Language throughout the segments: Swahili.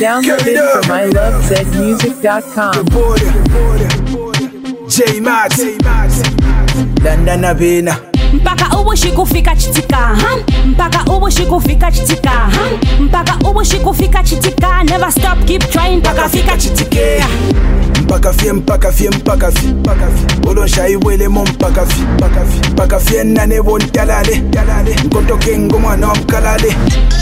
Downloaded from ilovezmusic.com. J Max Dandana Bina mpaka ubushi kufika chitika mpaka ubushi kufika chitika mpaka ubushi kufika chitika never stop keep trying mpaka fika chitike mpaka fie Olon shai wele mo mpaka fie nane bon talale nkonto kengo mwana wa mkalale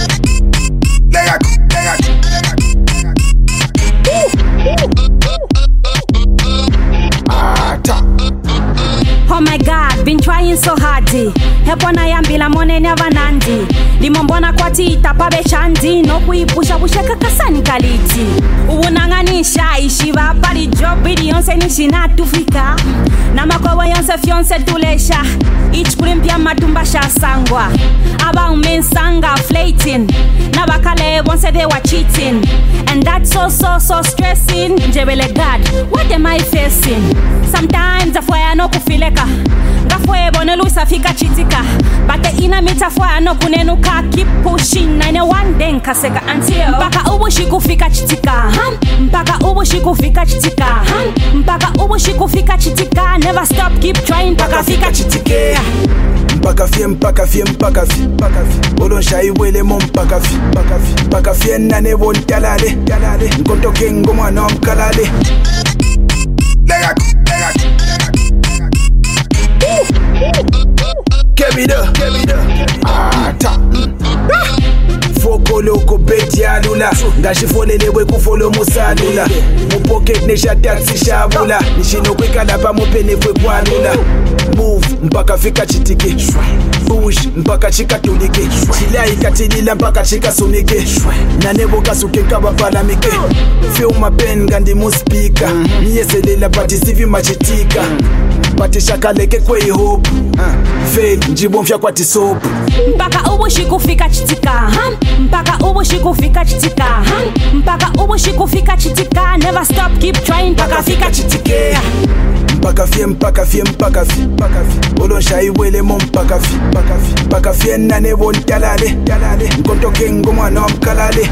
Oh my God, been trying so hard. Hepona yambila mone never nandi. Limombona kwati itapabe chandi. No kuipusha busheka kasani kaliti. Uunanganisha ishiva pari job yonse nishina tufika. Namakowa yonse fionse tulesha. Each kurimpia matumbasha sangwa. Aba umensanga flating. Nabakale once they were cheating. And that's so stressing. Njebele God, what am I facing? Sometimes afwaya no kufileka. Gafwe bone luisa fika chitika. Bate ina mitafwaya no kunenuka. Keep pushing, na one day nkaseka until mpaka ubushi kufika chitika. Mpaka ubushi kufika chitika. Mpaka ubushi kufika chitika. Never stop, keep trying mpaka fika chitike. mpaka fie Olon shai wele mo mpaka fie nane bon talale nkonto kengo mwana wa mkalale Kebida Foko loko beti ya lula Ngashifone we kufolo musalula Mupoket nesha taxi shabula Nishino kweka lapa mupene fwe kwa lula Move mpaka fika chitike Push mpaka chika tulike Chila ikatilila mpaka chika sunike Nanebo kasuke kaba palamike Feel my pen gandi muspika Niye selela pati sivi machitika Pati shakaleke kwe hope Fail njibomfya kwa tisopu mpaka ubushi kufika chitika mpaka ubushi kufika chitika mpaka ubushi kufika chitika never stop keep trying mpaka fika chitike mpaka fie Olon shai wele mo mpaka fie nane bon talale nkonto kengo mwana wa mkalale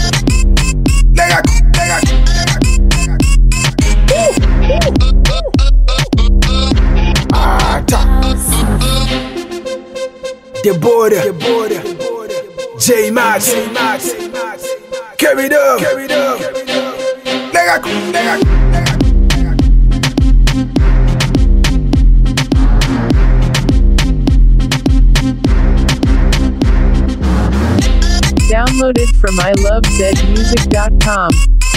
The border J Max Carry it up Downloaded from ilovezmusic.com.